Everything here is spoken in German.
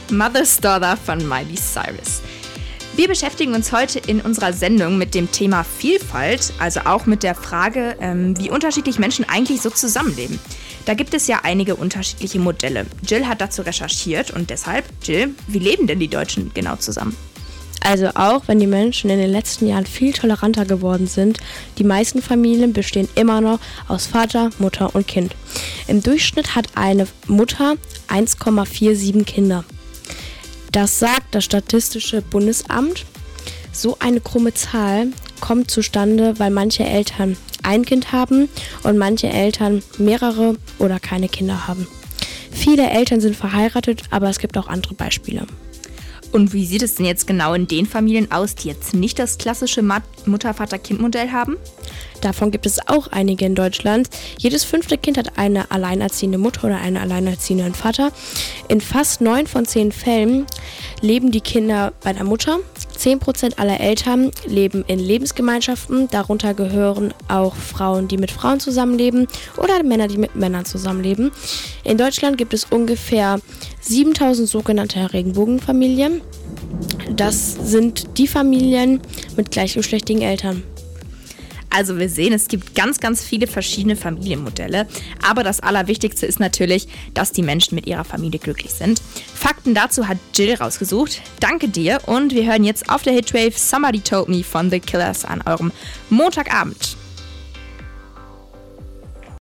Mother's Daughter von Miley Cyrus. Wir beschäftigen uns heute in unserer Sendung mit dem Thema Vielfalt, also auch mit der Frage, wie unterschiedlich Menschen eigentlich so zusammenleben. Da gibt es ja einige unterschiedliche Modelle. Jill hat dazu recherchiert und deshalb, Jill, wie leben denn die Deutschen genau zusammen? Also auch wenn die Menschen in den letzten Jahren viel toleranter geworden sind, die meisten Familien bestehen immer noch aus Vater, Mutter und Kind. Im Durchschnitt hat eine Mutter 1,47 Kinder. Das sagt das Statistische Bundesamt. So eine krumme Zahl kommt zustande, weil manche Eltern ein Kind haben und manche Eltern mehrere oder keine Kinder haben. Viele Eltern sind verheiratet, aber es gibt auch andere Beispiele. Und wie sieht es denn jetzt genau in den Familien aus, die jetzt nicht das klassische Mutter-Vater-Kind-Modell haben? Davon gibt es auch einige in Deutschland. Jedes 5. Kind hat eine alleinerziehende Mutter oder einen alleinerziehenden Vater. In fast 9 von 10 Fällen leben die Kinder bei der Mutter. 10% aller Eltern leben in Lebensgemeinschaften. Darunter gehören auch Frauen, die mit Frauen zusammenleben oder Männer, die mit Männern zusammenleben. In Deutschland gibt es ungefähr 7000 sogenannte Regenbogenfamilien. Das sind die Familien mit gleichgeschlechtlichen Eltern. Also wir sehen, es gibt ganz, ganz viele verschiedene Familienmodelle. Aber das Allerwichtigste ist natürlich, dass die Menschen mit ihrer Familie glücklich sind. Fakten dazu hat Jill rausgesucht. Danke dir und wir hören jetzt auf der Hitwave Somebody Told Me von The Killers an eurem Montagabend.